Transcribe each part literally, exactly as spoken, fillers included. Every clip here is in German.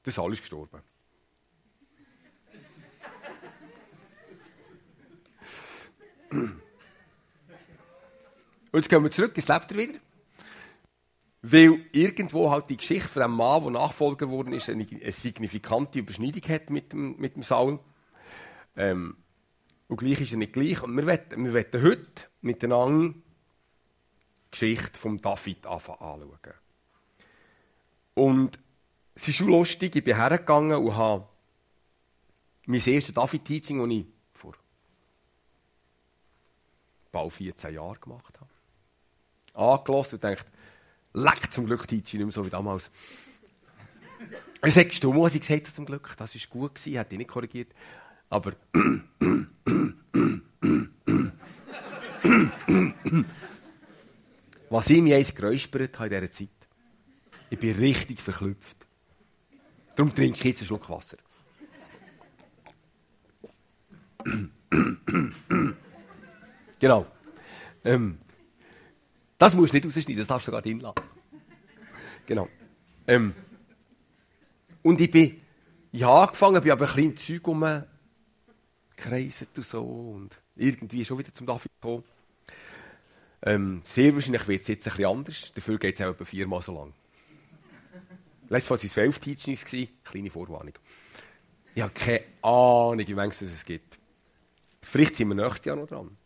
Der Saul ist gestorben. Und jetzt gehen wir zurück, jetzt lebt er wieder. Weil irgendwo halt die Geschichte von dem Mann, der Nachfolger geworden ist, eine, eine signifikante Überschneidung hat mit dem, mit dem Saul. Ähm, und gleich ist er nicht gleich. Und wir wollen, wir wollen heute miteinander die Geschichte von David anschauen. Und es ist schon lustig, ich bin hergegangen und habe mein erstes David-Teaching, das ich vor bald vierzehn Jahren gemacht habe, angehört und gedacht, leck, zum Glück Teaching nicht mehr so wie damals. Es hat gestummt, was ich gesagt habe, zum Glück. Das war gut gewesen, hätte ich nicht korrigiert. Aber was ich mir eins geräuspert habe in dieser Zeit, ich bin richtig verklüpft. Darum trinke ich jetzt einen Schluck Wasser. Genau. Ähm, das musst du nicht rausschneiden, das darfst du sogar drin lassen. Genau. Ähm, und ich bin, ich habe angefangen, bin aber ein bisschen Zeug rumgekreiset und so und irgendwie schon wieder zum David gekommen. Ähm, sehr wahrscheinlich wird es jetzt ein bisschen anders, dafür geht es auch etwa viermal so lang. Letztes Mal waren es zwölf Teachings, kleine Vorwarnung. Ich habe keine Ahnung, wie manches es gibt. Vielleicht sind wir nächstes Jahr noch dran.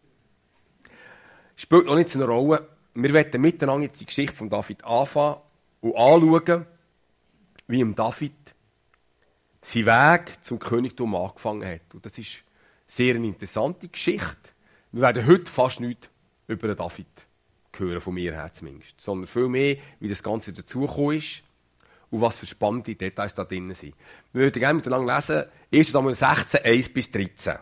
Spielt noch nicht so eine Rolle. Wir werden miteinander jetzt die Geschichte von David anfangen und anschauen, wie ihm David sein Weg zum Königtum angefangen hat. Und das ist eine sehr interessante Geschichte. Wir werden heute fast nichts über den David hören, von mir her zumindest. Sondern viel mehr, wie das Ganze dazugekommen ist und was für spannende Details da drin sind. Wir würden gerne miteinander lesen, erster Samuel sechzehn, eins bis dreizehn.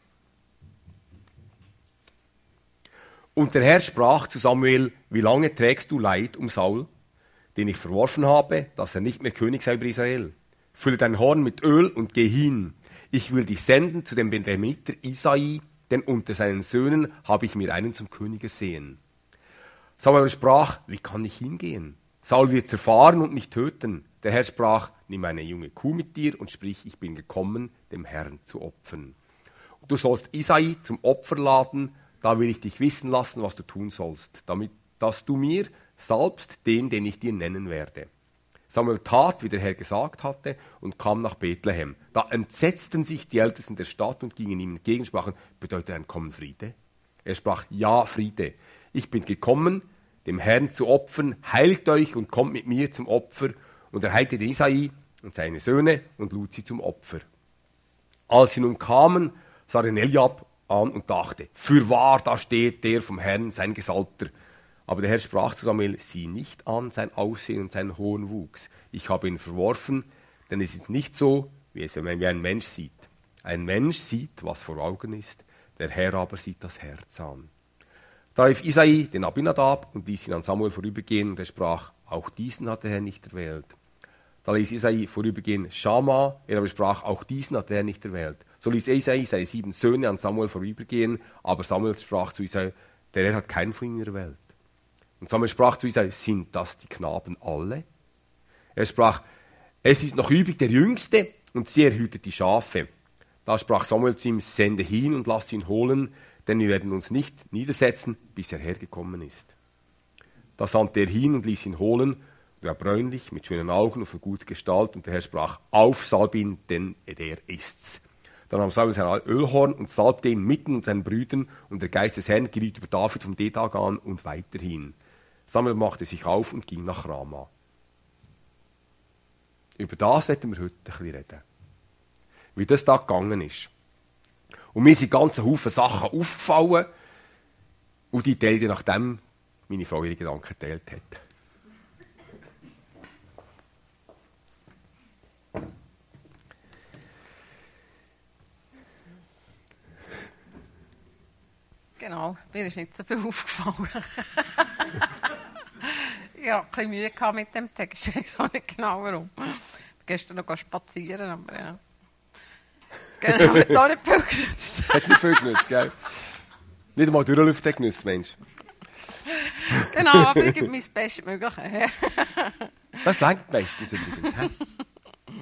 Und der Herr sprach zu Samuel, wie lange trägst du Leid um Saul, den ich verworfen habe, dass er nicht mehr König sei über Israel? Fülle dein Horn mit Öl und geh hin. Ich will dich senden zu dem Benjamiter Isai, denn unter seinen Söhnen habe ich mir einen zum König ersehen. Samuel sprach, wie kann ich hingehen? Saul wird zerfahren und mich töten. Der Herr sprach, nimm eine junge Kuh mit dir und sprich, ich bin gekommen, dem Herrn zu opfern. Und du sollst Isai zum Opfer laden, da will ich dich wissen lassen, was du tun sollst, damit, dass du mir salbst den, den ich dir nennen werde. Samuel tat, wie der Herr gesagt hatte, und kam nach Bethlehem. Da entsetzten sich die Ältesten der Stadt und gingen ihm entgegen, sprachen, bedeutet ein Kommen Friede? Er sprach, ja, Friede. Ich bin gekommen, dem Herrn zu opfern, heiligt euch und kommt mit mir zum Opfer. Und er heilte den Isai und seine Söhne und lud sie zum Opfer. Als sie nun kamen, sah den Eliab an und dachte, fürwahr, da steht der vom Herrn, sein Gesalbter. Aber der Herr sprach zu Samuel, sieh nicht an sein Aussehen und seinen hohen Wuchs. Ich habe ihn verworfen, denn es ist nicht so, wie es wie ein Mensch sieht. Ein Mensch sieht, was vor Augen ist, der Herr aber sieht das Herz an. Da rief Isai den Abinadab und ließ ihn an Samuel vorübergehen, und er sprach, auch diesen hat der Herr nicht erwählt. Da ließ Isai vorübergehen Schama, er aber sprach, auch diesen hat der Herr nicht erwählt. So ließ Isai seine sieben Söhne an Samuel vorübergehen, aber Samuel sprach zu Isai, der Herr hat keinen von ihnen erwählt. Und Samuel sprach zu Isai, sind das die Knaben alle? Er sprach, es ist noch übrig der Jüngste, und sie erhütet die Schafe. Da sprach Samuel zu ihm, sende hin und lass ihn holen, denn wir werden uns nicht niedersetzen, bis er hergekommen ist. Da sandte er hin und ließ ihn holen, und er war bräunlich, mit schönen Augen und von guter Gestalt, und der Herr sprach, auf, salb ihn, denn der ist's. Dann nahm Samuel sein Ölhorn und salbte ihn mitten unter seinen Brüdern, und der Geist des Herrn geriet über David vom dem Tag an und weiterhin. Samuel machte sich auf und ging nach Rama. Über das werden wir heute ein bisschen reden. Wie das da gegangen ist. Und mir sind ganze Haufen Sachen aufgefallen, und die teile ich, nachdem meine Frau ihre Gedanken geteilt hat. Genau, mir ist nicht so viel aufgefallen. Ich hatte ein bisschen Mühe mit dem Text, ich weiß auch nicht genau warum. Ich bin gestern noch spazieren, aber ja. Genau, hat auch nicht viel genutzt. Hat nicht viel genutzt, gell? Nicht einmal durchlüften genutzt, Mensch. Genau, aber ich gebe mein Bestmögliche. Das reicht meistens übrigens, hä?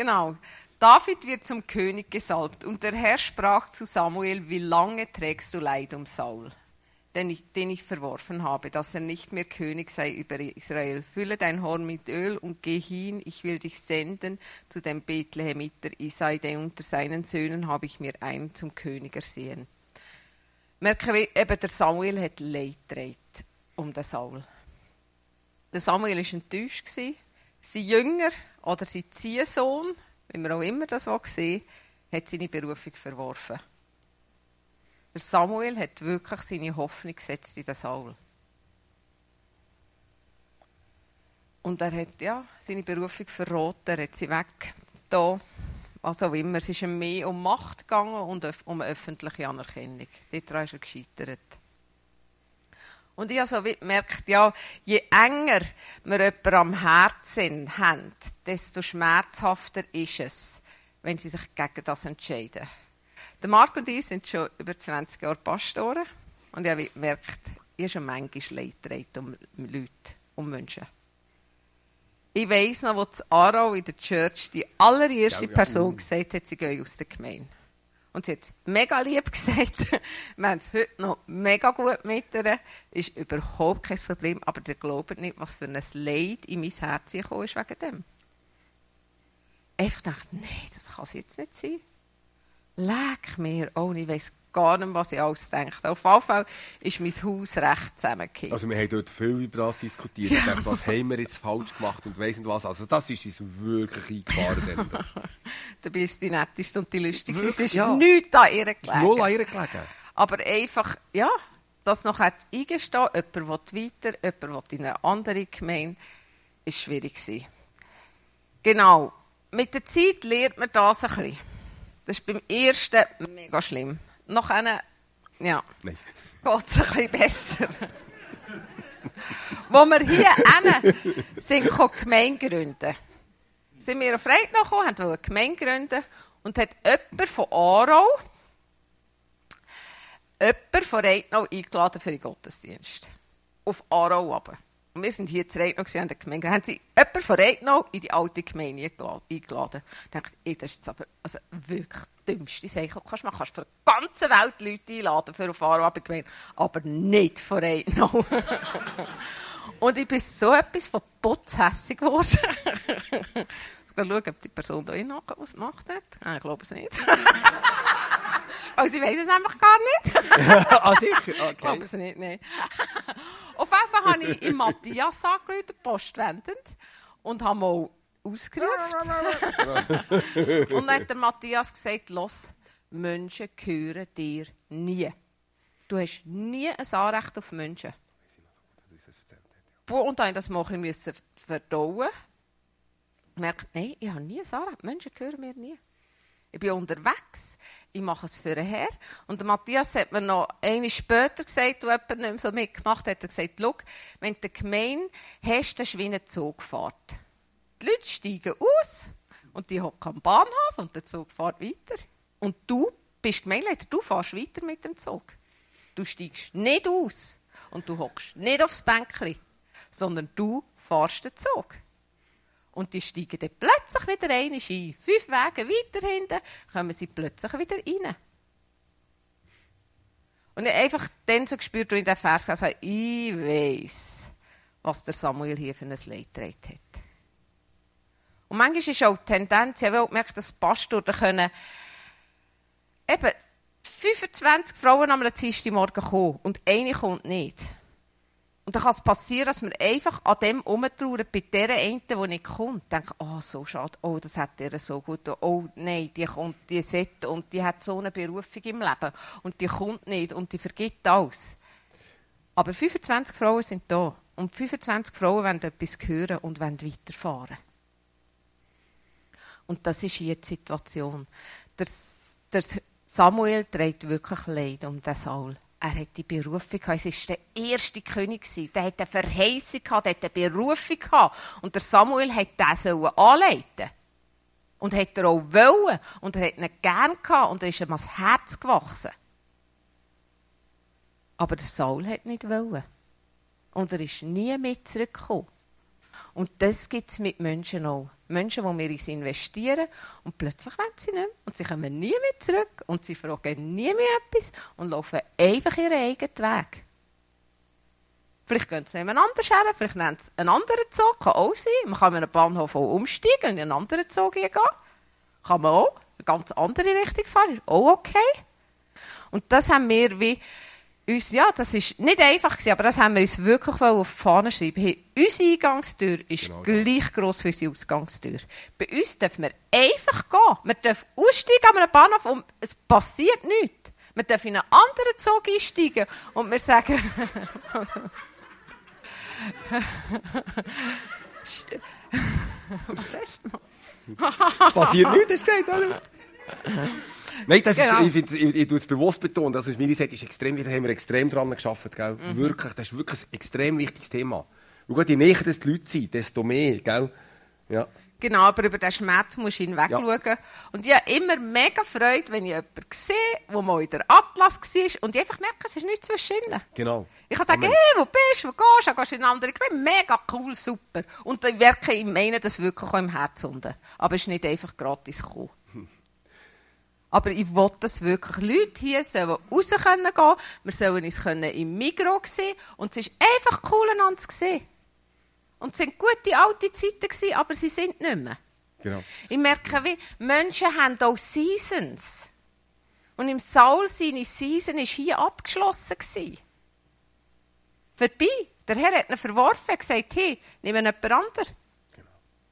Genau. David wird zum König gesalbt und der Herr sprach zu Samuel, wie lange trägst du Leid um Saul, den ich, den ich verworfen habe, dass er nicht mehr König sei über Israel. Fülle dein Horn mit Öl und geh hin, ich will dich senden zu dem Bethlehemiter Isai, denn unter seinen Söhnen habe ich mir einen zum König ersehen. Merken wir, eben der Samuel hat Leid getragen um den Saul. Der Samuel war enttäuscht. Sein Jünger oder sein Ziehsohn, wie man auch immer das sehen will, hat seine Berufung verworfen. Der Samuel hat wirklich seine Hoffnung gesetzt in den Saul. Und er hat ja, seine Berufung verraten, er hat sie weg, da, was auch immer. Es ist ihm mehr um Macht gegangen und um öffentliche Anerkennung. Daran ist er gescheitert. Und ich habe so gemerkt, ja, je enger wir jemanden am Herzen haben, desto schmerzhafter ist es, wenn sie sich gegen das entscheiden. Der Marc und ich sind schon über zwanzig Jahre Pastoren und ich habe gemerkt, ich habe schon manchmal Leid getragen um Leute, um Menschen. Ich weiss noch, wo in Aarau in der Church die allererste ja, ja. Person gesagt hat, sie gehen aus der Gemeinde. Und sie hat mega lieb gesagt, wir haben heute noch mega gut mit ihr, ist überhaupt kein Problem, aber ihr glaubt nicht, was für ein Leid in mein Herz gekommen ist wegen dem. Einfach gedacht, nein, das kann es jetzt nicht sein. Leck mir, oh, ich weiss gar nicht, was ich alles denke. Auf jeden Fall ist mein Haus recht zusammengekippt. Also wir haben dort viel über das diskutiert. Ja. Ich dachte, was haben wir jetzt falsch gemacht und weiss nicht was. Also das ist uns wirklich eingefahren. Du bist die Netteste und die Lustigste. Es ist ja. nichts an ihr gelegen. Null an ihr gelegen. Aber einfach, ja, das noch eingestehen, jemand will weiter, jemand will in einer anderen Gemeinde, ist schwierig gewesen. Genau. Mit der Zeit lernt man das ein bisschen. Das ist beim ersten mega schlimm. Nach einer, ja, geht es ein bisschen besser. Wo wir hier hin sind, Gemeinde gründen. Sind wir auf Freitag gekommen, haben eine Gemeinde gründen und hat jemand von Aarau, jemand von Reitnau eingeladen für den Gottesdienst. Auf Aarau runter. Und wir sind hier zu Reitnau und haben die Gemeinde. Haben sie jemanden von Reitnau in die alte Gemeinde eingeladen. Ich dachte, ey, das ist jetzt aber also wirklich das dümmste. Ich sage, kannst du machen, kannst für die ganze Welt Leute einladen für auf Aarau Gemeinde, aber nicht von Reitnau. Und ich bin so etwas von putzhässig geworden. Ich will schauen, ob die Person da hinten was gemacht hat. Nein, ich glaube es nicht. Also ich weiss es einfach gar nicht. Ah, sicher? Okay. Ich glaube es nicht, nein. Auf jeden Fall habe ich in Matthias angerufen, postwendend, und habe mal ausgerufen. Und dann hat der Matthias gesagt, los, Menschen gehören dir nie. Du hast nie ein Anrecht auf Menschen. Und dann musste ich das müssen verdauen. Ich merkte, nein, ich habe nie ein Anrecht. Menschen gehören mir nie. Ich bin unterwegs, ich mache es für einen Herr. Und der Matthias hat mir noch einmal später gesagt, wo jemand nicht mehr so mitgemacht hat, er gesagt, schau, wenn du eine Gemeinde hast, dann ist wie eine Zugfahrt. Die Leute steigen aus und die hocken am Bahnhof und der Zug fährt weiter. Und du bist Gemeindeleiter, du fährst weiter mit dem Zug. Du steigst nicht aus und du hockst nicht aufs Bänkchen, sondern du fährst den Zug. Und die steigen dann plötzlich wieder einmal ein. Fünf Wege weiter hinten kommen sie plötzlich wieder rein. Und ich habe einfach dann so gespürt, als ich diesen Vers gesagt habe, ich weiss, was der Samuel hier für ein Leid getragen hat. Und manchmal ist auch die Tendenz, ich habe auch gemerkt, dass Pastoren können eben fünfundzwanzig Frauen am Dienstagmorgen kommen und eine kommt nicht. Und dann kann es passieren, dass wir einfach an dem rumtrauern, bei der einen, die nicht kommt. Denken, oh, so schade, oh, das hat ihr so gut, oh, nein, die kommt, die sollte, und die hat so eine Berufung im Leben. Und die kommt nicht, und die vergibt alles. Aber fünfundzwanzig Frauen sind da. Und fünfundzwanzig Frauen wollen etwas hören und wollen weiterfahren. Und das ist hier die Situation. Der, der Samuel trägt wirklich Leid um den Saul. Er hat die Berufung gehabt. Es war der erste König. Der hat eine Verheißung gehabt, der hat eine Berufung gehabt. Und der Samuel hat den anleiten. Und hat er auch wollen. Und er hat ihn gern gehabt. Und er ist ihm ans Herz gewachsen. Aber der Saul hat nicht wollen. Und er ist nie mit zurückgekommen. Und das gibt es mit Menschen auch. Menschen, die wir uns investieren und plötzlich wollen sie nicht mehr und sie kommen nie mehr zurück und sie fragen nie mehr etwas und laufen einfach ihren eigenen Weg. Vielleicht gehen sie nebeneinander her, vielleicht nehmen sie einen anderen Zug, kann auch sein. Man kann in einem Bahnhof auch umsteigen und in einen anderen Zug gehen. Kann man auch, eine ganz andere Richtung fahren, ist auch okay. Und das haben wir wie uns, ja, das ist nicht einfach gewesen, aber das haben wir uns wirklich auf die Fahne schreiben. Hey, unsere Eingangstür ist genau gleich gross wie unsere Ausgangstür. Bei uns dürfen wir einfach gehen. Wir dürfen aussteigen an einem Bahnhof und es passiert nichts. Wir dürfen in einen anderen Zug einsteigen und wir sagen... Was hast du noch? Passiert nichts, hast du gesagt, oder? Nein, das Genau. ist, ich, ich, ich, ich tue es bewusst betonen. Das ist, wie ich sage, ist extrem, da haben wir extrem dran gearbeitet, gell? Mhm. Wirklich, das ist wirklich ein extrem wichtiges Thema. Und je näher das die Leute sind, desto mehr, gell? Ja. Genau, aber über den Schmerz musst du hinwegschauen. Ja. Und ich habe immer mega Freude, wenn ich jemanden sehe, der mal in der Atlas war und ich einfach merke, es ist nichts zwischen ihnen. Genau. Ich kann sagen, Amen. hey, wo bist du, wo gehst du, gehst du in eine andere Gemeinde, mega cool, super. Und ich merke, ich meine das wirklich auch im Herzen unten. Aber es ist nicht einfach gratis gekommen. Hm. Aber ich will, dass wirklich Leute hier sollen raus können gehen, wir sollen uns können im Migros sehen und es ist einfach cool, einander zu sehen. Und es waren gute alte Zeiten gewesen, aber sie sind nicht mehr. Genau. Ich merke, wie Menschen haben auch Seasons. Und im Saul seine Season war hier abgeschlossen gewesen. Vorbei. Der Herr hat ihn verworfen und gesagt, hey, nimm jemand anderen. Genau.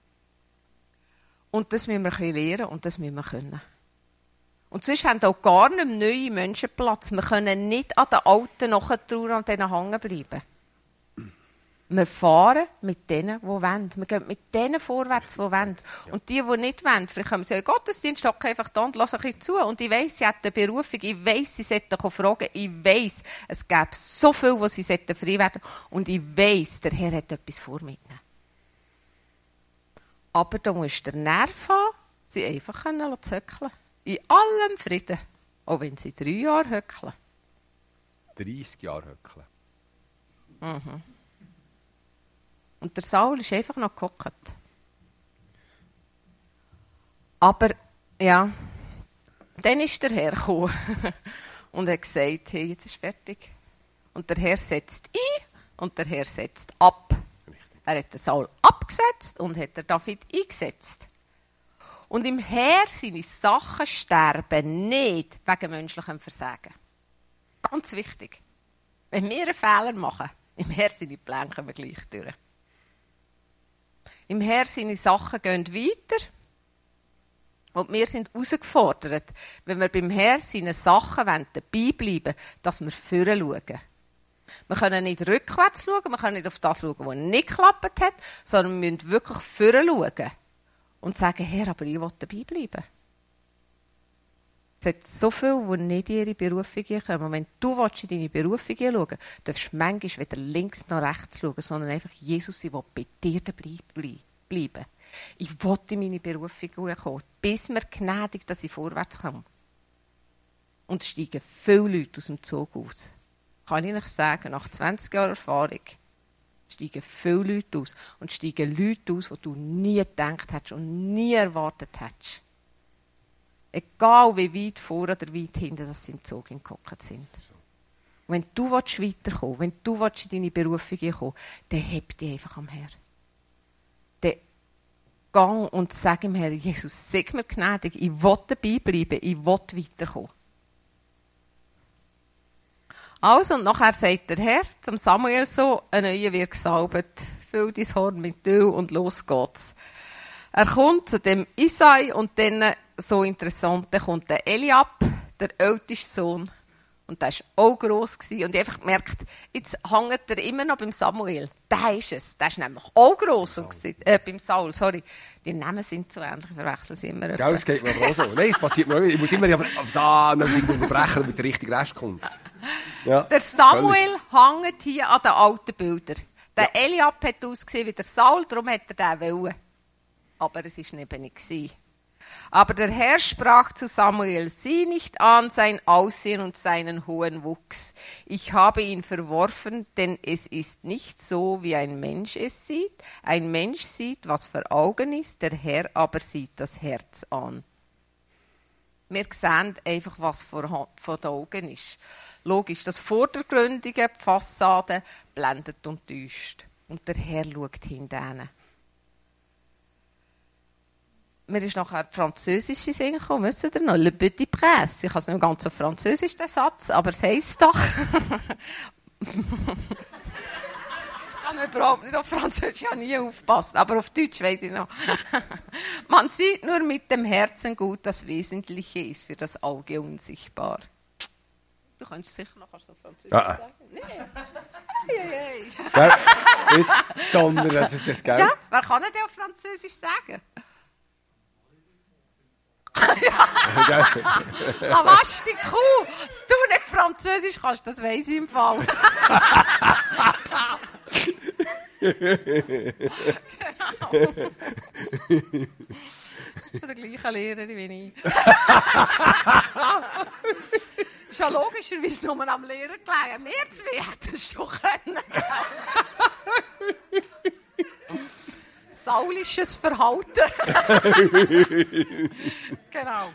Und das müssen wir lernen und das müssen wir können. Und sonst haben auch gar nicht mehr neue Menschen Platz. Wir können nicht an den Alten nachtrauern und denen hängen bleiben. Wir fahren mit denen, die wollen. Wir gehen mit denen vorwärts, die wollen. Ja. Und die, die nicht wollen, vielleicht können sie ja in den Gottesdienst hocken einfach da und lassen ein bisschen zu. Und ich weiss, sie hat eine Berufung. Ich weiss, sie sollten fragen. Ich weiss, es gäbe so viel, wo sie frei werden sollten. Und ich weiss, der Herr hat etwas vor mit ihnen. Aber da musst du den Nerv haben, sie einfach können zu höckeln. In allem Frieden. Auch wenn sie drei Jahre höckeln. dreißig Jahre höckeln. Mhm. Und der Saul ist einfach noch gehockt. Aber, ja, dann ist der Herr gekommen und hat gesagt, hey, jetzt ist fertig. Und der Herr setzt ein und der Herr setzt ab. Richtig. Er hat den Saul abgesetzt und hat den David eingesetzt. Und im Herr seine Sachen sterben nicht wegen menschlichem Versagen. Ganz wichtig. Wenn wir einen Fehler machen, im Herr seine Pläne kommen gleich durch. Im Herr seine Sachen gehen weiter. Und wir sind herausgefordert, wenn wir beim Herr seine Sachen dabei bleiben wollen, dass wir vorne schauen. Wir können nicht rückwärts schauen, wir können nicht auf das schauen, was nicht geklappt hat, sondern wir müssen wirklich vorne schauen. Und sagen, Herr, aber ich will dabei bleiben. Es hat so viele, die nicht in ihre Berufung kommen. Und wenn du in deine Berufung schauen willst, darfst du manchmal weder links noch rechts schauen, sondern einfach, Jesus, ich will bei dir dabei bleiben. Ich will in meine Berufung kommen, bis mir gnädig, dass ich vorwärts komme. Und es steigen viele Leute aus dem Zug aus. Kann ich nicht sagen, nach zwanzig Jahren Erfahrung, steigen viele Leute aus. Und steigen Leute aus, die du nie gedacht hättest und nie erwartet hättest. Egal wie weit vor oder weit hinten, dass sie im Zug gehockt sind. Und wenn du weiterkommen willst, wenn du in deine Berufung kommen willst, dann heb dich einfach am Herr. Dann gang und sag ihm Herr, Jesus, sag mir gnädig, ich will dabei bleiben, ich will weiterkommen. Also, und nachher sagt der Herr zum Samuel so, ein Neuer wird gesalbt, füll dein Horn mit Öl und los geht's. Er kommt zu dem Isai und dann, so interessant, dann kommt der Eliab, der älteste Sohn. Und der war auch gross gewesen. Und ich habe einfach gemerkt, jetzt hängt er immer noch beim Samuel. Der ist es. Der ist nämlich auch gross. Und äh, beim Saul, sorry. Die Namen sind zu ähnlich, verwechseln sie immer. Gell, es geht mir aber auch so. Nein, es passiert mir auch. Ich muss immer auf Sahn unterbrechen, damit der richtige Rest kommt. Ja, der Samuel völlig. Hängt hier an den alten Bildern. Der ja. Eliab hat ausgesehen wie der Saul, darum hat er den wollen. Aber es war eben nicht. Aber der Herr sprach zu Samuel, sieh nicht an sein Aussehen und seinen hohen Wuchs. Ich habe ihn verworfen, denn es ist nicht so, wie ein Mensch es sieht. Ein Mensch sieht, was vor Augen ist, der Herr aber sieht das Herz an. Wir sehen einfach, was vor, vor den Augen ist. Logisch, das Vordergründige, die Fassade, blendet und täuscht. Und der Herr schaut hinten. Mir ist nachher französische Sinn gekommen, wisst ihr noch? Le Petit Prince. Ich habe es nicht ganz auf Französisch, den Satz, aber es heisst doch. Ich habe überhaupt nicht auf Französisch, ich habe nie aufgepasst, aber auf Deutsch weiss ich noch. Man sieht nur mit dem Herzen gut, das Wesentliche ist für das Auge unsichtbar. Du kannst sicher noch so Französisch ah. sagen. Nein. Hey, hey. Gell? Jetzt donnert das ist das, gell? Ja, wer kann denn auf Französisch sagen? Ja. La vache die Kuh. Dass du nicht Französisch kannst, das weiss ich im Fall. Genau. So der gleiche Lehrer wie ich. Ist ja logischerweise nur am Lehrer gelegen. Mehr zu werden, das schon können. Saulisches Verhalten. Genau.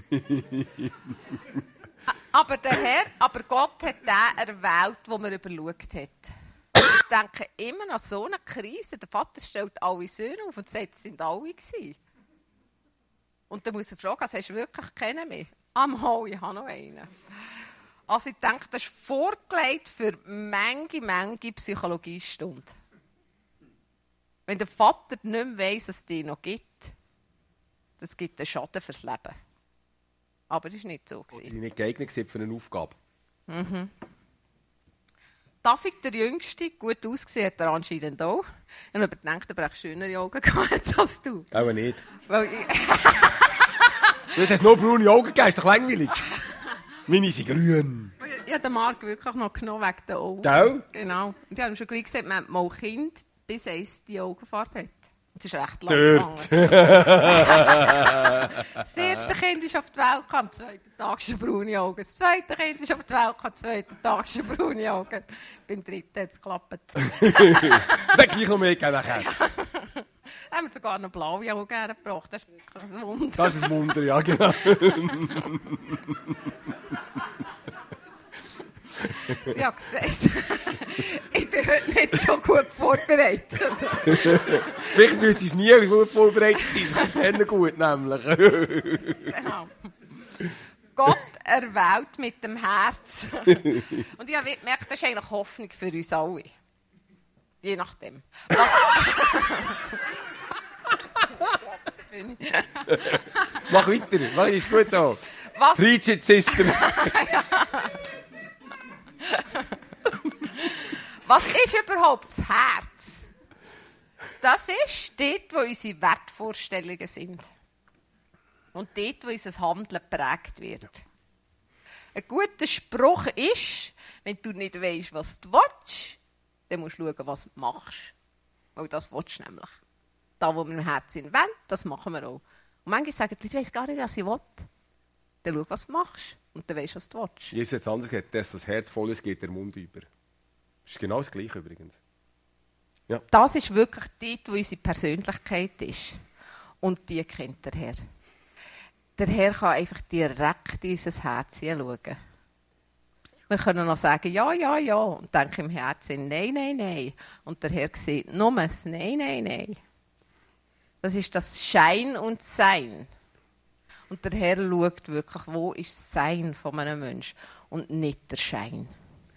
Aber, der Herr, aber Gott hat den erwählt, den man überschaut hat. Ich denke immer an so eine Krise. Der Vater stellt alle Söhne auf und sagt, es sind alle gewesen. Und dann muss er fragen, also hast du wirklich keinen mehr? Am Hau, ich habe noch einen. Also ich denke, das ist vorgelegt für manche, manche Psychologiestunde. Wenn der Vater nicht mehr weiss, dass es die noch gibt, das gibt einen Schaden fürs Leben. Aber das war nicht so. Oder die nicht geeignet für eine Aufgabe. Mhm. David, der Jüngste, gut ausgesehen hat er anscheinend auch. Ich habe überdenkt, er braucht schönere Augen gehabt als du. Auch nicht. Weil ich du hast nur braune Augen gegeben, ist doch langweilig. Meine sind grün. Ich habe den Marc wirklich noch genommen wegen den Augen. Gell? Genau. Und ich habe ihm schon gleich gesagt, man hat mal Kind, bis eins die Augenfarbe hat. Das ist recht lang Dort. gegangen. Das erste Kind ist auf die Welt gekommen, am zweiten Tag schon braune Augen. Das zweite Kind ist auf die Welt gekommen, am zweiten Tag schon braune Augen. Beim dritten hat es geklappt. Dann gleich noch mehr nachher. Ja. Haben wir sogar noch blaue Augen hergebracht. Das ist wirklich ein Wunder. Das ist ein Wunder, ja, genau. Ich habe gesagt, ich bin heute nicht so gut vorbereitet. Vielleicht müsstest du nie gut vorbereitet sein, es kommt dann gut, nämlich. Genau. Gott erwählt mit dem Herz. Und ich habe gemerkt, das ist eigentlich Hoffnung für uns alle. Je nachdem. Was Mach weiter, mach, ist gut so. Was? Preach it, Sister. Was ist überhaupt das Herz? Das ist dort, wo unsere Wertvorstellungen sind. Und dort, wo unser Handeln geprägt wird. Ein guter Spruch ist, wenn du nicht weisst, was du willst, dann musst du schauen, was du machst. Weil das willst du nämlich. Da, wo wir im Herzen wollen, das machen wir auch. Und manchmal sagen die Leute, ich weiss gar nicht, was ich will. Dann schau, was du machst. Und dann weisst du, was du willst. Jesus hat es anders gesagt, dass das Herz voll ist, geht der Mund über. Das ist genau das Gleiche übrigens. Ja. Das ist wirklich dort, wo unsere Persönlichkeit ist. Und die kennt der Herr. Der Herr kann einfach direkt in unser Herz schauen. Wir können noch sagen, ja, ja, ja. Und denken im Herzen, nein, nein, nein. Und der Herr sieht nur das Nein, nein, nein. Das ist das Schein und Sein. Und der Herr schaut wirklich, wo ist das Sein von einem Menschen und nicht der Schein.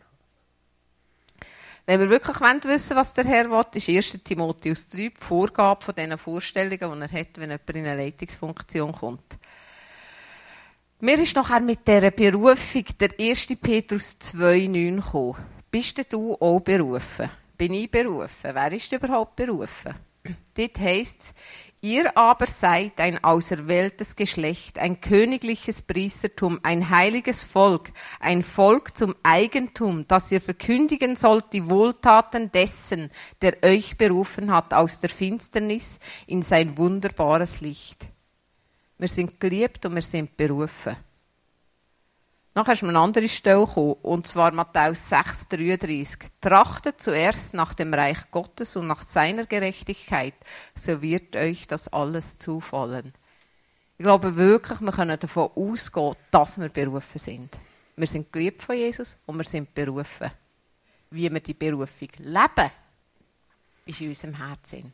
Wenn wir wirklich wissen wollen, was der Herr will, ist erster Timotheus drei die Vorgabe von diesen Vorstellungen, die er hat, wenn jemand in eine Leitungsfunktion kommt. Mir ist nachher mit dieser Berufung der erster Petrus zwei neun gekommen. Bist du auch berufen? Bin ich berufen? Wer ist überhaupt berufen? Dort heisst es, ihr aber seid ein auserwähltes Geschlecht, ein königliches Priestertum, ein heiliges Volk, ein Volk zum Eigentum, das ihr verkündigen sollt die Wohltaten dessen, der euch berufen hat aus der Finsternis in sein wunderbares Licht. Wir sind geliebt und wir sind berufen. Nachher ist mir eine andere Stelle gekommen, und zwar Matthäus sechs dreiunddreißig. Trachtet zuerst nach dem Reich Gottes und nach seiner Gerechtigkeit, so wird euch das alles zufallen. Ich glaube wirklich, wir können davon ausgehen, dass wir berufen sind. Wir sind geliebt von Jesus und wir sind berufen. Wie wir die Berufung leben, ist in unserem Herzen.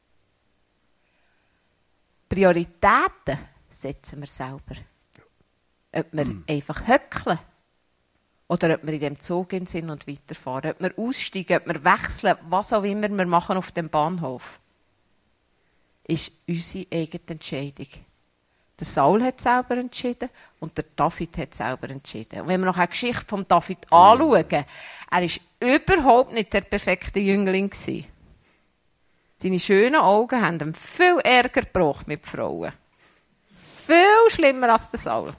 Prioritäten setzen wir selber. Ob wir mm. einfach höckeln oder ob wir in dem Zug sind und weiterfahren. Ob wir aussteigen, ob wir wechseln, was auch immer wir machen auf dem Bahnhof, ist unsere eigene Entscheidung. Der Saul hat selber entschieden und der David hat selber entschieden. Und wenn wir noch eine Geschichte von David mm. anschauen, er war überhaupt nicht der perfekte Jüngling gewesen. Seine schönen Augen haben ihm viel Ärger gebracht mit Frauen. Viel schlimmer als der Saul.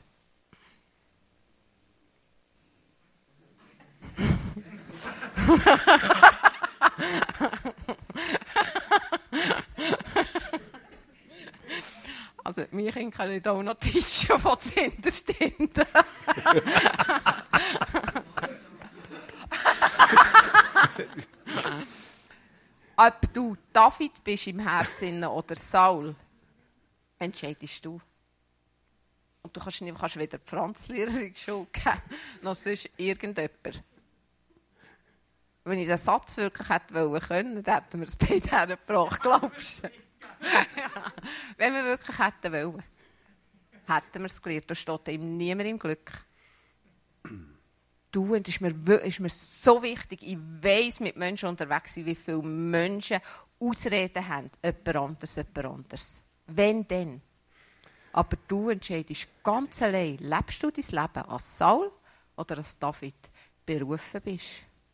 Also, mich kann ich auch noch teachen, was dahinter steht. Ob du David bist im Herzen oder Saul, entscheidest du. Und du kannst, nicht, kannst weder die Franzlehrerin Schule geben, noch sonst irgendjemand. Wenn ich den Satz wirklich hätte wollen können, dann hätten wir es beide hergebracht, glaubst du? Wenn wir wirklich hätten wollen, hätten wir es gelernt. Da steht ihm niemand im Glück. Du, und es ist mir, ist mir so wichtig, ich weiss, mit Menschen unterwegs sein, wie viele Menschen Ausreden haben. Jemand anderes, jemand anderes. Wenn denn? Aber du entscheidest ganz allein, lebst du dein Leben als Saul oder als David berufen bist?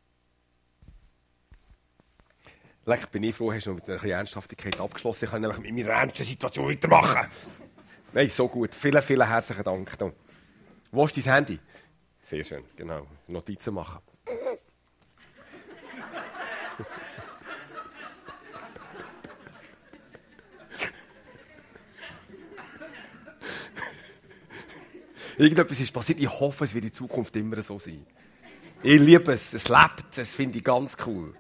Ich bin ich froh, hast du noch mit einer Ernsthaftigkeit abgeschlossen. Ich kann nämlich mit meiner ernsten Situation weitermachen. Nein, so gut. Vielen, vielen herzlichen Dank. Wo ist dein Handy? Sehr schön, genau. Notizen machen. Irgendetwas ist passiert. Ich hoffe, es wird in Zukunft immer so sein. Ich liebe es. Es lebt. Das finde ich ganz cool.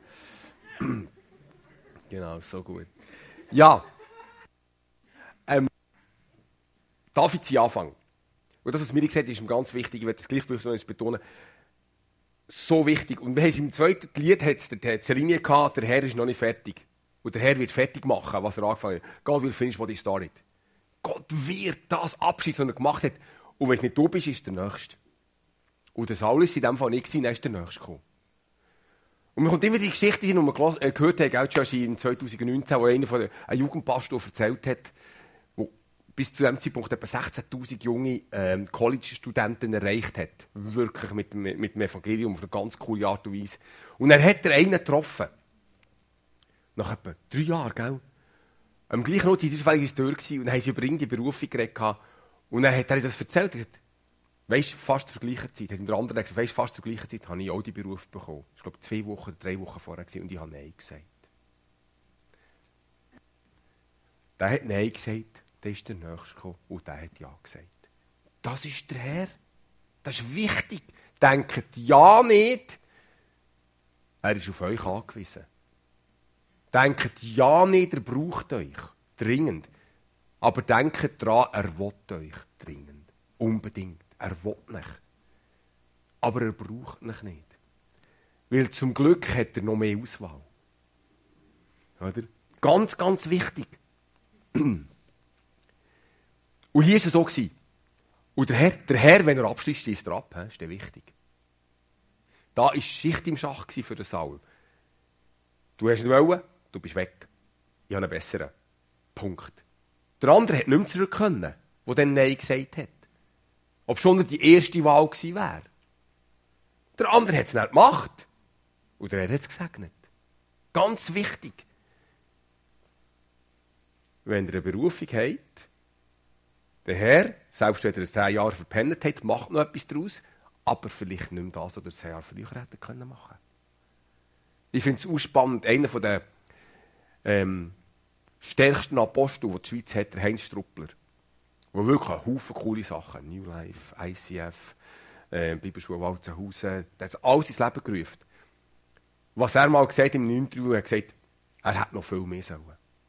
Genau, so gut. Ja. Ähm, David sein Anfang. Und das, was mir gesagt hat, ist ihm ganz wichtig. Ich werde das gleich noch betonen. So wichtig. Und wir haben im zweiten Lied hat es eine Linie gehabt, der Herr ist noch nicht fertig. Und der Herr wird fertig machen, was er angefangen hat. God will finish what he started. Gott wird das abschließen, was er gemacht hat. Und wenn es nicht du bist, ist der Nächste. Und der Saul ist in dem Fall nicht gewesen, dann ist der Nächste gekommen. Und mir kommt immer die Geschichte hin, die wir gehört haben, auch schon in zwanzig neunzehn, wo einer von der, ein Jugendpastor erzählt hat, wo bis zu diesem Zeitpunkt etwa sechzehntausend junge ähm, College-Studenten erreicht hat. Wirklich mit, mit, mit dem Evangelium auf eine ganz coole Art und Weise. Und er hat er einen getroffen. Nach etwa drei Jahren, gell? Am gleichen Ort war zufällig dort gewesen, und dann haben sie über die Berufung geredet. Und dann hat er das erzählt. Er hat, weisst, fast zur gleichen Zeit, hat ihm der andere gesagt, weisst, fast zur gleichen Zeit habe ich auch die Berufung bekommen. Das war, glaube ich, zwei Wochen oder drei Wochen vorher gewesen, und ich habe Nein gesagt. Der hat Nein gesagt, dann ist der Nächste gekommen und der hat Ja gesagt. Das ist der Herr. Das ist wichtig. Denkt ja nicht, er ist auf euch angewiesen. Denkt ja nicht, er braucht euch. Dringend. Aber denkt daran, er will euch dringend. Unbedingt. Er will nicht. Aber er braucht euch nicht. Weil zum Glück hat er noch mehr Auswahl. Oder? Ganz, ganz wichtig. Und hier war es so. Und der Herr, der Herr, wenn er abschließt, ist er ab. Das ist der wichtig. Da war Schicht im Schach für den Saul. Du hast nicht wollen, du bist weg. Ich habe einen besseren. Punkt. Der andere hat nicht mehr zurück können, der dann Nein gesagt hat. Ob schon die erste Wahl gewesen wäre. Der andere hat es nicht gemacht. Und der Herr hat es gesegnet. Ganz wichtig. Wenn ihr eine Berufung habt, der Herr, selbst wenn ihr es zehn Jahre verpennt habt, macht noch etwas daraus, aber vielleicht nicht mehr das, was ihr zehn Jahre früher hätte können machen. Ich finde es auch spannend. Einer von den ähm, stärksten Apostel, die die Schweiz hat, der Heinz Struppler. Wo wirklich ein Haufen coole Sachen, New Life, I C F, äh, Bibelschule Walzenhausen, der hat alles ins Leben gerufen. Was er mal gesagt hat im Interview, er hat gesagt, er hätte noch viel mehr sollen.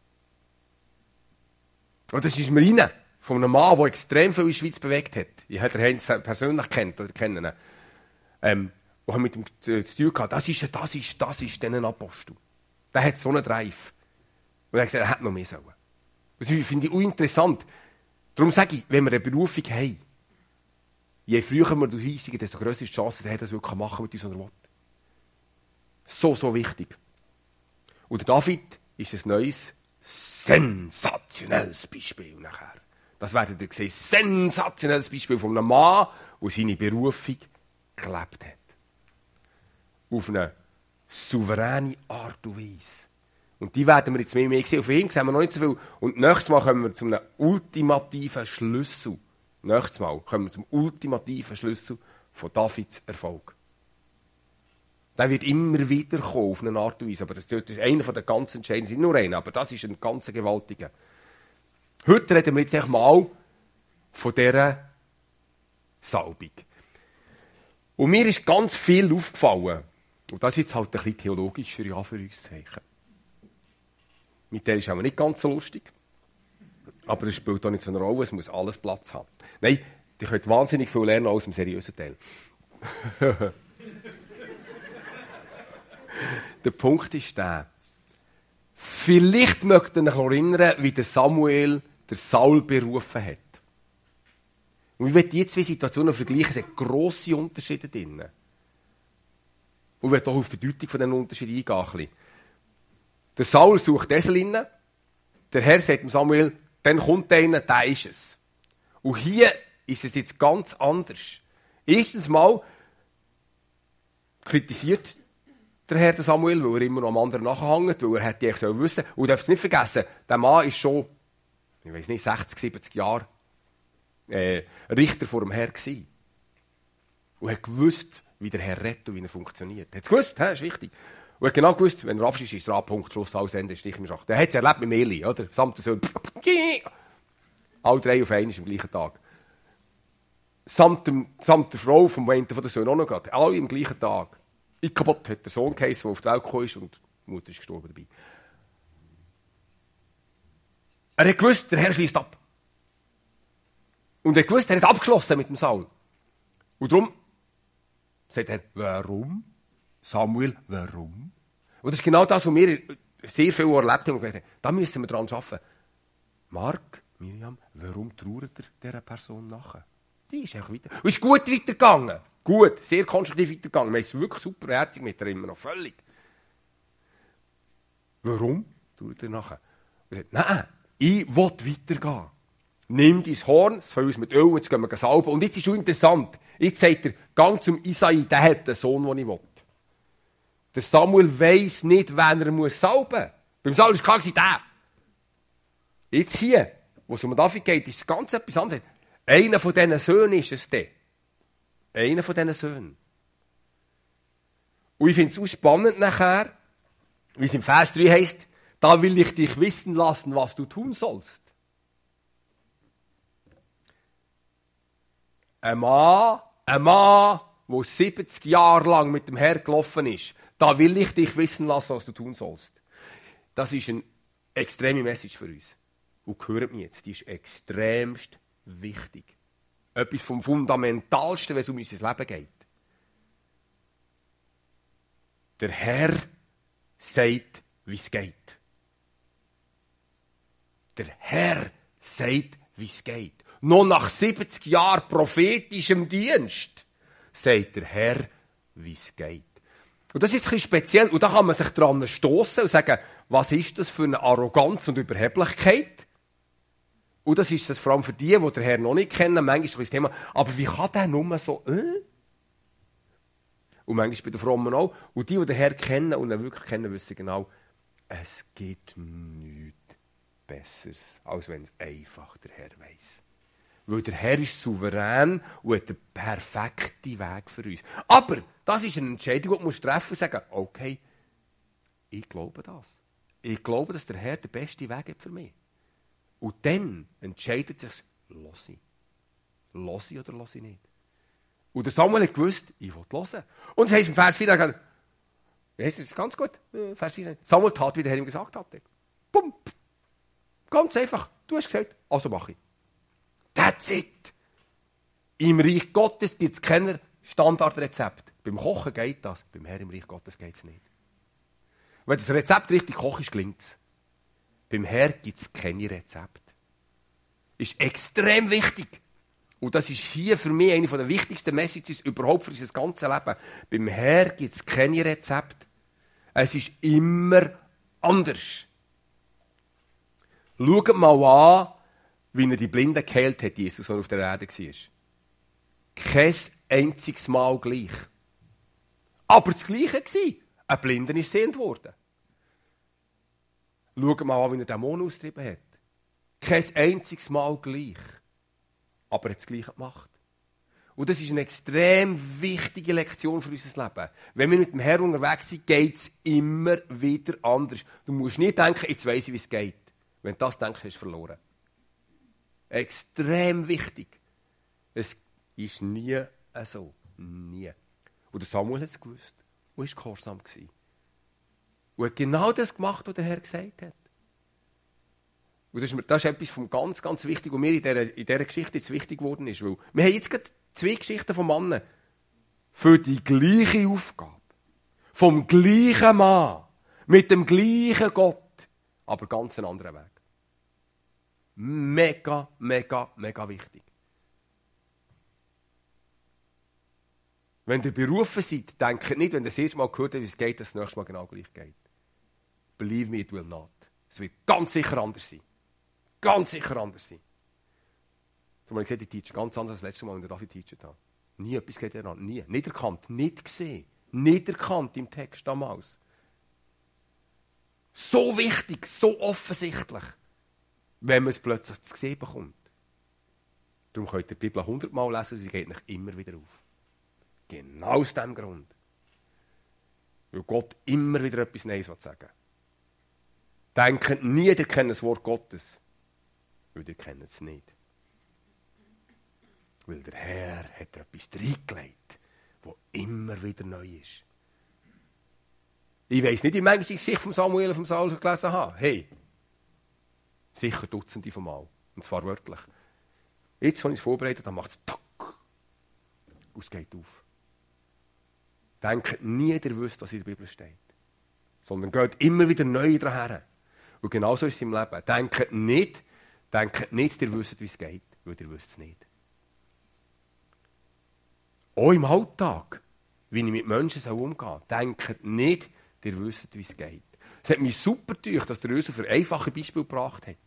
Und das ist mir rein, von einem Mann, der extrem viel in der Schweiz bewegt hat. Ich habe den Heinz persönlich kennt oder kennen. Ähm, und habe mit ihm zu tun gehabt, das ist, das ist, das ist ein Apostel. Der hat so einen Drive. Und er hat gesagt, er hätte noch mehr sollen. Das finde ich auch interessant. Darum sage ich, wenn wir eine Berufung haben, je früher wir das einsteigen, desto grösser ist die Chance, dass er das wirklich machen mit unserer Worte. So, so wichtig. Und der David ist ein neues, sensationelles Beispiel nachher. Das werdet ihr sehen. Sensationelles Beispiel von einem Mann, der seine Berufung gelebt hat. Auf eine souveräne Art und Weise. Und die werden wir jetzt mehr und mehr sehen. Auf ihn sehen wir noch nicht so viel. Und nächstes Mal kommen wir zu einem ultimativen Schlüssel. Nächstes Mal kommen wir zum ultimativen Schlüssel von Davids Erfolg. Der wird immer wieder kommen auf eine Art und Weise. Aber das ist einer der ganz entscheidenden, nicht nur einer, aber das ist ein ganz gewaltiger. Heute reden wir jetzt mal von dieser Salbung. Und mir ist ganz viel aufgefallen. Und das ist jetzt halt ein bisschen theologischer, ja, für uns Zeichen. Mit der ist auch nicht ganz so lustig. Aber es spielt auch nicht so eine Rolle, es muss alles Platz haben. Nein, ihr könnt wahnsinnig viel lernen aus dem seriösen Teil. Der Punkt ist der, vielleicht mögt ihr euch erinnern, wie der Samuel der Saul berufen hat. Und ich möchte die zwei Situationen vergleichen, es sind grosse Unterschiede drin. Und ich möchte auch auf die Bedeutung von diesen Unterschieden eingehen. Der Saul sucht Eselinnen, der Herr sagt dem Samuel, dann kommt einer, der ist es. Und hier ist es jetzt ganz anders. Erstens mal kritisiert der Herr den Samuel, weil er immer noch am anderen nachhängt, weil er hätte eigentlich wissen sollen. Und darf es nicht vergessen, der Mann ist schon, ich weiß nicht, sechzig, siebzig Jahre äh, Richter vor dem Herr gewesen. Und hat gewusst, wie der Herr rettet und wie er funktioniert. Hat es gewusst, das ist wichtig. Und hat genau gewusst, wenn er abschießt, ist der A-Punkt, Schluss, alles Ende, Stich im Schacht. Er hat es erlebt mit Eli, oder? Samt der Sohn. Alle drei auf einmal am gleichen Tag. Samt, dem, samt der Frau vom Wenden von der Sohn auch noch gerade. Alle am gleichen Tag. Ich kaputt hat der Sohn geheißen, der auf die Welt gekommen ist und die Mutter ist gestorben dabei. Er hat gewusst, der Herr schließt ab. Und er hat gewusst, er hat abgeschlossen mit dem Saul. Und darum sagt er, warum? Samuel, warum? Und das ist genau das, was wir sehr viel erlebt haben und gesagt haben, da müssen wir dran arbeiten. Mark, Miriam, warum trauert er dieser Person nachher? Die ist einfach weiter. Und ist gut weitergegangen. Gut, sehr konstruktiv weitergegangen. Wir sind wirklich superherzig mit ihr immer noch. Völlig. Warum trauert er nachher? Er sagt, nein, ich will weitergehen. Nimm dein Horn, füll es mit Öl, jetzt gehen wir salben. Und jetzt ist es interessant. Jetzt sagt er, gang zum Isai, der hat den Sohn, den ich will. Der Samuel weiss nicht, wen er muss salben muss. Beim Saul war klar, der. Jetzt hier, wo es um David geht, ist es ganz etwas anderes. Einer von diesen Söhnen ist es der. Einer von diesen Söhnen. Und ich finde es auch spannend nachher, wie es im Vers drei heisst, da will ich dich wissen lassen, was du tun sollst. Ein Mann, ein Mann, der siebzig Jahre lang mit dem Herrn gelaufen ist, da will ich dich wissen lassen, was du tun sollst. Das ist eine extreme Message für uns. Und hört mich jetzt, die ist extremst wichtig. Etwas vom Fundamentalsten, wenn es um unser Leben geht. Der Herr sagt, wie es geht. Der Herr sagt, wie es geht. Noch nach siebzig Jahren prophetischem Dienst sagt der Herr, wie es geht. Und das ist jetzt ein bisschen speziell. Und da kann man sich dran stoßen und sagen, was ist das für eine Arroganz und Überheblichkeit? Und das ist das vor allem für die, die den Herrn noch nicht kennen, manchmal ist das Thema, aber wie kann der nur so, äh? Und manchmal bei den Frommen auch. Und die, die den Herrn kennen und ihn wirklich kennen, wissen genau, es gibt nichts Besseres, als wenn es einfach der Herr weiss. Weil der Herr ist souverän und hat den perfekten Weg für uns. Aber das ist eine Entscheidung, die du treffen musst und sagen, okay, ich glaube das. Ich glaube, dass der Herr den besten Weg hat für mich. Und dann entscheidet sich lass ich. Lass ich oder lass ich nicht? Und der Samuel hat gewusst, ich will hören. Und es heisst im Vers vier, ja, das ist ganz gut, Vers vier, Samuel tat, wie der Herr ihm gesagt hatte. Bumm. Ganz einfach. Du hast gesagt, also mache ich. That's it. Im Reich Gottes gibt es kein Standardrezept. Beim Kochen geht das, beim Herr im Reich Gottes geht es nicht. Wenn das Rezept richtig kochst, gelingt es. Beim Herr gibt es keine Rezepte. Ist extrem wichtig. Und das ist hier für mich eine der wichtigsten Messages überhaupt für unser ganzes Leben. Beim Herr gibt es keine Rezepte. Es ist immer anders. Schaut mal an, wie er die Blinden geheilt hat, Jesus, als er auf der Erde war. Kein einziges Mal gleich. Aber das Gleiche war. Ein Blinder ist sehend worden. Schaut mal an, wie er Dämonen austrieben hat. Kein einziges Mal gleich. Aber er hat das Gleiche gemacht. Und das ist eine extrem wichtige Lektion für unser Leben. Wenn wir mit dem Herrn unterwegs sind, geht es immer wieder anders. Du musst nicht denken, jetzt weiss ich, wie es geht. Wenn du das denkst, hast du verloren. Extrem wichtig. Es ist nie so. Nie. Und der Samuel hat es gewusst. Und war gehorsam. Und hat genau das gemacht, was der Herr gesagt hat. Und das ist, das ist etwas vom ganz, ganz wichtig, was mir in dieser, in dieser Geschichte jetzt wichtig geworden ist. Weil wir haben jetzt gerade zwei Geschichten von Männern für die gleiche Aufgabe. Vom gleichen Mann. Mit dem gleichen Gott. Aber ganz einen anderen Weg. Mega, mega, mega wichtig. Wenn ihr berufen seid, denkt nicht, wenn ihr das erste Mal gehört habt, wie es geht, dass es das nächste Mal genau gleich geht. Believe me, it will not. Es wird ganz sicher anders sein. Ganz sicher anders sein. So habe ich gesagt, ich teache ganz anders als das letzte Mal, wenn ich David teachen habe. Nie etwas geht daran. Nie. Nicht erkannt, nicht gesehen. Nicht erkannt im Text damals. So wichtig, so offensichtlich, wenn man es plötzlich zu sehen bekommt. Darum könnt ihr die Bibel hundertmal lesen, sie geht nicht immer wieder auf. Genau aus diesem Grund. Weil Gott immer wieder etwas Neues sagen will. Denkt nie, ihr kennt das Wort Gottes. Weil ihr kennt es nicht. Weil der Herr hat etwas reingelegt, das immer wieder neu ist. Ich weiss nicht, wie manche Geschichte von Samuel und von Saul gelesen habe. Hey, sicher Dutzende von Mal. Und zwar wörtlich. Jetzt, wenn ich es vorbereitet habe, macht es tack. Und es geht auf. Denkt nie, ihr wisst, was in der Bibel steht. Sondern geht immer wieder neu daher. Und genauso ist es im Leben. Denkt nicht, denkt nicht, ihr wisst, wie es geht, weil ihr wisst es nicht. Auch im Alltag, wie ich mit Menschen umgehen soll, denkt nicht, ihr wisst, wie es geht. Es hat mich super gedacht, dass der Rösel für einfache Beispiele gebracht hat.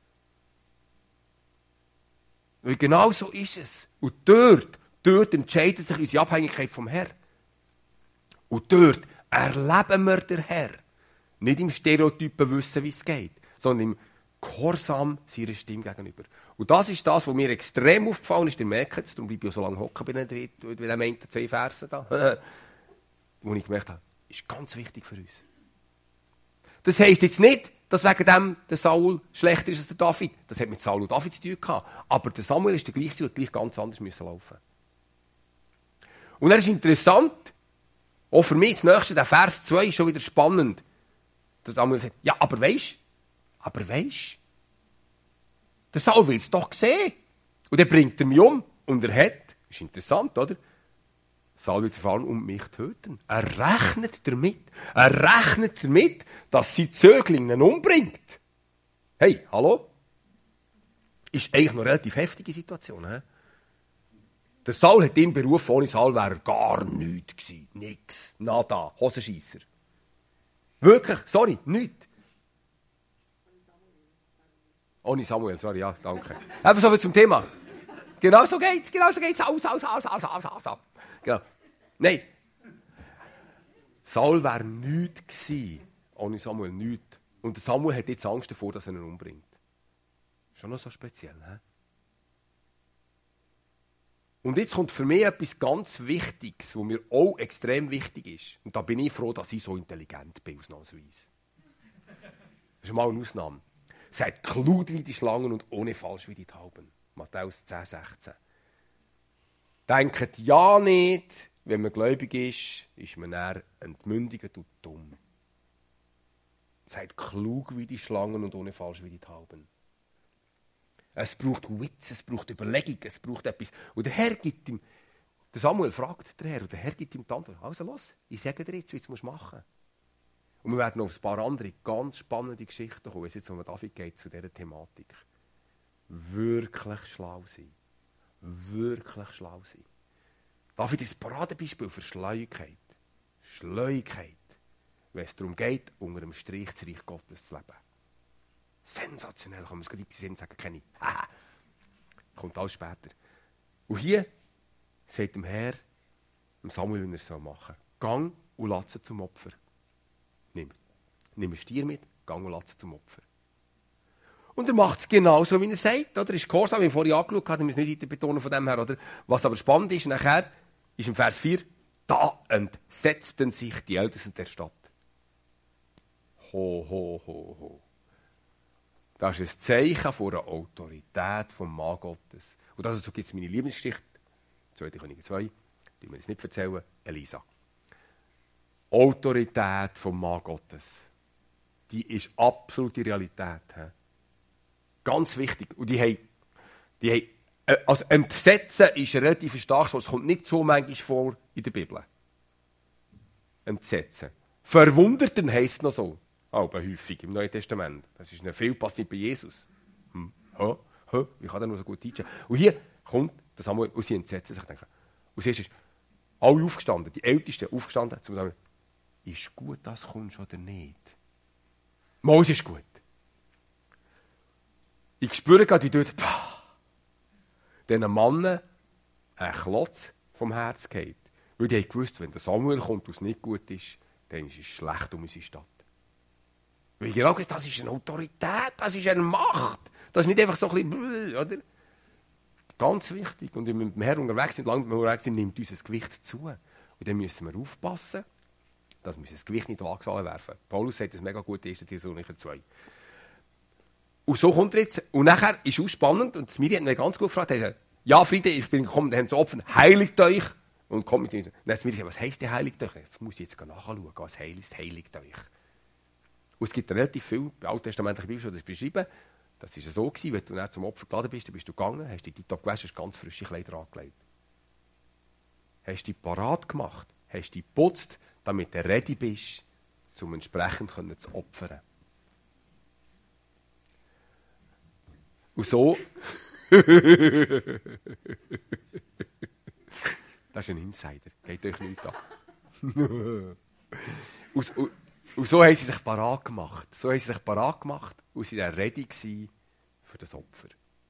Weil genau so ist es. Und dort, dort entscheidet sich unsere Abhängigkeit vom Herrn. Und dort erleben wir den Herr. Nicht im Stereotypen wissen, wie es geht, sondern im Gehorsam seiner Stimme gegenüber. Und das ist das, was mir extrem aufgefallen ist. Ihr merkt es, darum bleibe ich so lange hocken bei den meinten zwei Versen da. Wo ich gemerkt habe, ist ganz wichtig für uns. Das heisst jetzt nicht, dass wegen dem der Saul schlechter ist als der David. Das hat mit Saul und David zu tun gehabt. Aber der Samuel ist der gleiche und gleich ganz anders müssen laufen. Und er ist interessant, auch für mich das nächste, der Vers zwei, ist schon wieder spannend. Der Samuel sagt, ja, aber weisst, aber weisst, der Saul will es doch sehen. Und dann bringt er mich um. Und er hat, ist interessant, oder? Saul will erfahren und mich töten. Er rechnet damit. Er rechnet damit, dass sie Zöglinge umbringt. Hey, hallo? Ist eigentlich noch eine relativ heftige Situation. He? Der Saul hat ihn berufen, ohne Saul wäre er gar nichts gewesen. Nix. Nada. Hosenscheisser. Wirklich, sorry, nichts. Ohne Samuel, sorry, ja, danke. Einfach so viel zum Thema. Genau so geht's, genau so geht's. Aus, aus, aus, aus, aus, aus, aus. Genau. Nein. Saul wäre nichts gewesen. Ohne Samuel, nichts. Und Samuel hat jetzt Angst davor, dass er ihn umbringt. Schon noch so speziell, hä? Und jetzt kommt für mich etwas ganz Wichtiges, was mir auch extrem wichtig ist. Und da bin ich froh, dass ich so intelligent bin, ausnahmsweise. Das ist mal eine Ausnahme. Seid klug wie die Schlangen und ohne falsch wie die Tauben. Matthäus zehn, sechzehn. Denkt ja nicht, wenn man gläubig ist, ist man eher entmündigt und dumm. Seid klug wie die Schlangen und ohne falsch wie die Tauben. Es braucht Witz, es braucht Überlegung, es braucht etwas. Und der Herr gibt ihm, der Samuel fragt der Herr, und der Herr gibt ihm die Antwort. Also los, ich sage dir jetzt, wie du es machen musst. Und wir werden noch auf ein paar andere ganz spannende Geschichten kommen, wenn es jetzt um David geht, zu dieser Thematik. Wirklich schlau sein. Wirklich schlau sein. David ist ein Paradebeispiel für Schleuigkeit. Schleuigkeit. Wenn es darum geht, unter dem Strich das Reich Gottes zu leben. Sensationell, kann man es gerade in den Sinn sagen, kenne ich. Ah, kommt alles später. Und hier sagt dem Herr, dem Samuel, wie er es machen soll. Gang und lass sie zum Opfer. Nimm. Nimm einen Stier mit, gang und lass sie zum Opfer. Und er macht es genau so, wie er sagt. Oder? Ist Gehorsam, wie ich vorhin angeschaut habe, ich muss nicht weiter betonen von dem her. Oder? Was aber spannend ist, nachher ist im Vers vier, da entsetzten sich die Ältesten der Stadt. Ho, ho, ho, ho. Das ist ein Zeichen von einer Autorität vom Mann Gottes. Und dazu gibt es meine Lieblingsgeschichte, zweite Könige zwei, die wir jetzt nicht erzählen, Elisa. Autorität vom Mann Gottes. Die ist absolute Realität. He? Ganz wichtig. Und die haben, die haben äh, also Entsetzen ist ein relativ starkes Wort. Es kommt nicht so manchmal vor in der Bibel. Entsetzen. Verwunderten heisst noch so. Aber häufig im Neuen Testament. Das ist viel passiert bei Jesus. Hm. Ha, ha, wie kann der nur so gut teachen? Und hier kommt der Samuel und sie entsetzen sich. Denken. Und sie ist alle aufgestanden, die Ältesten aufgestanden, zum sagen, ist gut, das kommst oder nicht? Mose ist gut. Ich spüre gerade, wie dort diesen Mannen ein Klotz vom Herz geht. Weil die haben gewusst, wenn der Samuel kommt und es nicht gut ist, dann ist es schlecht um unsere Stadt. Weil ich genau gesagt, das ist eine Autorität, das ist eine Macht. Das ist nicht einfach so ein bisschen, oder? Ganz wichtig. Und wenn wir mit dem Herrn unterwegs sind, lange mit dem unterwegs sind, nimmt uns das Gewicht zu. Und dann müssen wir aufpassen, dass wir das Gewicht nicht waagschale werfen. Paulus sagt das mega gut in erster Thessalonicher zwei. Und so kommt er jetzt. Und nachher ist es spannend, und Miri hat mich ganz gut gefragt, er ja, Friede, ich bin gekommen, haben zu opfern, heiligt euch. Und kommt mit ihm. Und dann hat Miri gesagt, was heisst der heiligt euch? Jetzt muss ich jetzt nachschauen, was heiligt, heiligt euch. Und es gibt relativ viel alttestamentliche Bibel, das beschreiben. Das war so gewesen, wenn du dann zum Opfer geladen bist, dann bist du gegangen, hast dich tiptop gewaschen, hast ganz frische Kleider angelegt. Hast dich parat gemacht, hast dich geputzt, damit du ready bist, um entsprechend zu opfern. Und so... Das ist ein Insider, geht euch nichts an. und, und, und so haben sie sich parat gemacht. So haben sie sich parat gemacht und sie waren ready gewesen für das Opfer.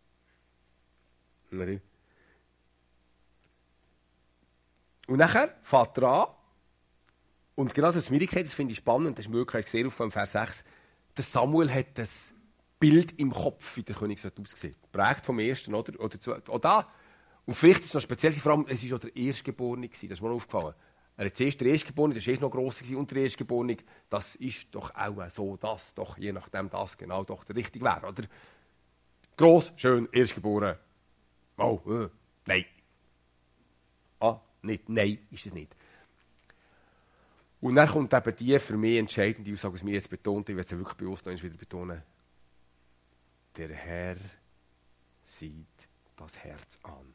Und nachher fährt er an. Und genau so, was mir gesagt hat, das finde ich spannend, das ist möglich, ich sehe auf Vers sechs, der Samuel hat das Bild im Kopf, wie der König aussieht. Prägt vom ersten, oder? Oder, zwei, oder da. Und vielleicht ist es noch speziell, vor allem, es war auch der Erstgeborene, das ist mir aufgefallen. Er hat zuerst der Erstgeborene, das war erst noch gross, und der Erstgeborene, das ist doch auch so, dass doch, je nachdem das genau doch der richtige wäre, oder? Gross, schön, Erstgeboren. Oh, äh, nein. Ah, nicht, nein, ist es nicht. Und dann kommt eben die für mich entscheidende Aussage, was mir jetzt betont, ich werde es wirklich bewusst noch einmal wieder betonen. Der Herr sieht das Herz an.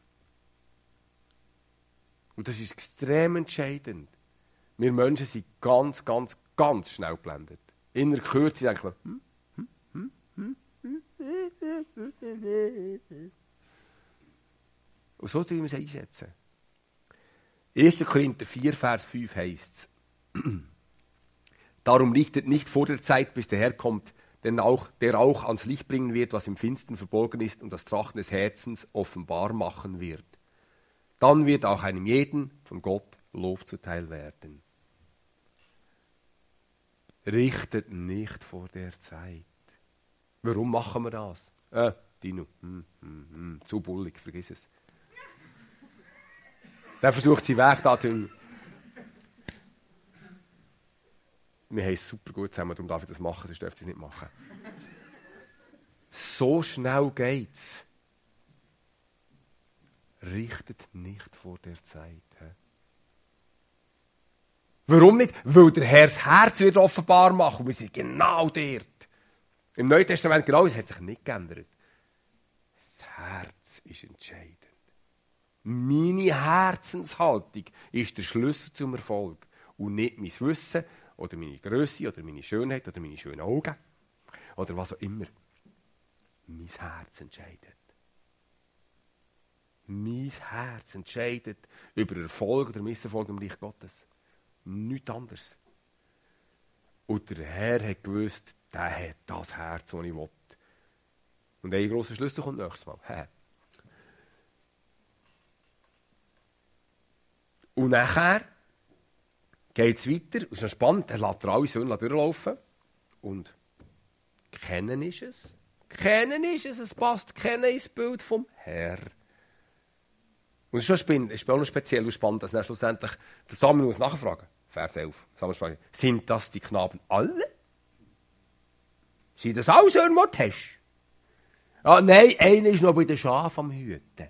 Und das ist extrem entscheidend. Wir Menschen sind ganz, ganz, ganz schnell geblendet. In der Kürze denken wir, hm, hm, hm, hm, hm, hm. Und so tun wir es einschätzen. erster Korinther vier, Vers fünf heisst es, darum richtet nicht vor der Zeit, bis der Herr kommt, denn auch, der auch ans Licht bringen wird, was im Finstern verborgen ist und das Trachten des Herzens offenbar machen wird. Dann wird auch einem jeden von Gott Lob zuteil werden. Richtet nicht vor der Zeit. Warum machen wir das? Äh, Dino, hm, hm, hm, zu bullig, vergiss es. Der versucht seinen Weg dorthin. Wir haben es super gut zusammen, darum darf ich das machen, sonst dürft ihr es nicht machen. So schnell geht's. richtet nicht vor der Zeit. He? Warum nicht? Weil der Herr das Herz wird offenbar machen. Und wir sind genau dort. Im Neuen Testament genau, es hat sich nicht geändert. Das Herz ist entscheidend. Meine Herzenshaltung ist der Schlüssel zum Erfolg. Und nicht mein Wissen oder meine Grösse oder meine Schönheit oder meine schönen Augen. Oder was auch immer. Mein Herz entscheidet. Mein Herz entscheidet über Erfolg oder Misserfolg im Reich Gottes. Nichts anderes. Und der Herr hat gewusst, der hat das Herz, das ich will. Und ein grosser Schlüssel kommt nächstes Mal. He. Und nachher geht es weiter. Es ist noch spannend. Er lässt alle Söhne durchlaufen. Und kennen ist es. Kennen ist es. Es passt. Kennen ist das Bild vom Herr. Und es ist, schon ist auch noch speziell und spannend, dass er schlussendlich der Samuel muss nachfragen. Vers elf. Samuel fragt, sind das die Knaben alle? Sind das alle Söhne, die du hast? Ah, nein, einer ist noch bei den Schafen am Hüten.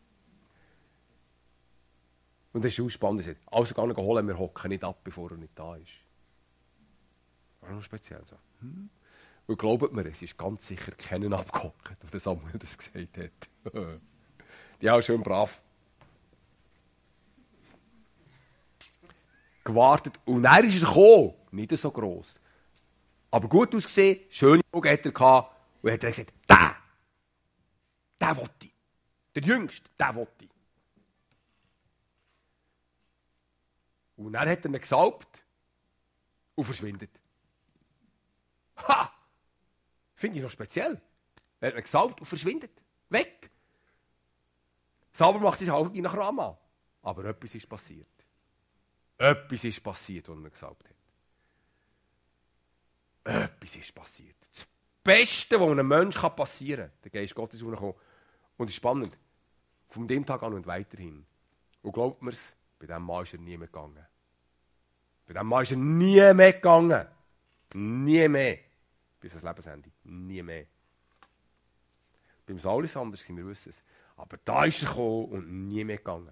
Und das ist auch spannend. Also gar nicht holen, wir hocken nicht ab, bevor er nicht da ist. Das ist noch speziell so. Hm? Und glaubt mir, es ist ganz sicher keinen abgehockt, als der Samuel das gesagt hat. Die auch schön brav gewartet. Und dann ist er gekommen. Nicht so gross. Aber gut ausgesehen, schöne Augen hat er gehabt. Und hat er gesagt, der, der will ich. Der Jüngste, der will ich. Und dann hat er ihn gesalbt und verschwindet. Ha! Finde ich noch speziell. Er hat ihn gesalbt und verschwindet. Weg. Sauber macht sich Augen nach Rama. Aber etwas ist passiert. Etwas ist passiert, was er gesalbt hat. Etwas ist passiert. Das Beste, was einem Menschen passieren kann, der Geist Gottes ist rausgekommen. Und es ist spannend. Von dem Tag an und weiterhin. Und glaubt mir's, bei diesem Mann ist er nie mehr gegangen. Bei diesem Mann ist er nie mehr gegangen. Nie mehr. Bis ans Lebensende. Nie mehr. Beim Saul ist es anders, wir wissen es. Aber da ist er gekommen und nie mehr gegangen.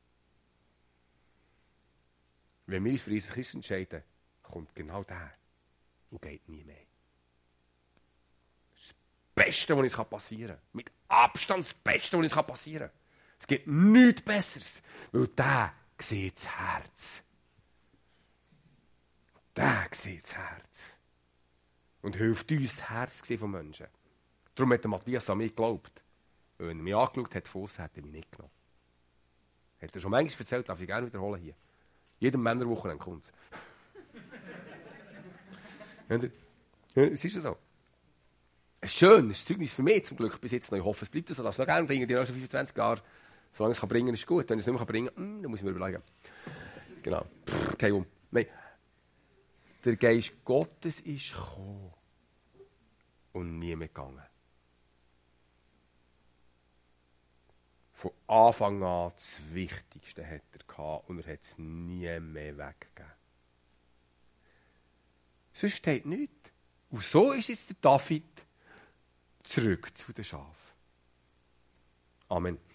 Wenn wir uns für Jesus Christus entscheiden, kommt genau der und geht nie mehr. Das Beste, was uns passieren kann. Mit Abstand das Beste, was uns passieren kann. Es gibt nichts Besseres, weil der sieht das Herz. Der sieht das Herz. Und hilft uns, das Herz von Menschen. Darum hat der Matthias an mich geglaubt. Weil wenn er mich angeschaut hat, von aussen, hat er mich nicht genommen. Hat er schon manchmal erzählt, darf ich gerne wiederholen hier. Jedem Männerwochenende kommt es. Ja, es ist so. Ein schönes Zeugnis für mich zum Glück bis jetzt noch. Ich hoffe, es bleibt so. Ich darf es noch gerne bringen, die nächsten fünfundzwanzig Jahre. Solange ich es bringen kann, ist gut. Wenn ich es nicht mehr bringen kann, mm, dann muss ich mir überlegen. Genau. Pff, kein um. Nein. Der Geist Gottes ist gekommen und nie mehr gegangen. Von Anfang an das Wichtigste hat er gehabt und er hat es nie mehr weggegeben. Sonst steht nichts. Und so ist jetzt der David zurück zu den Schafen. Amen.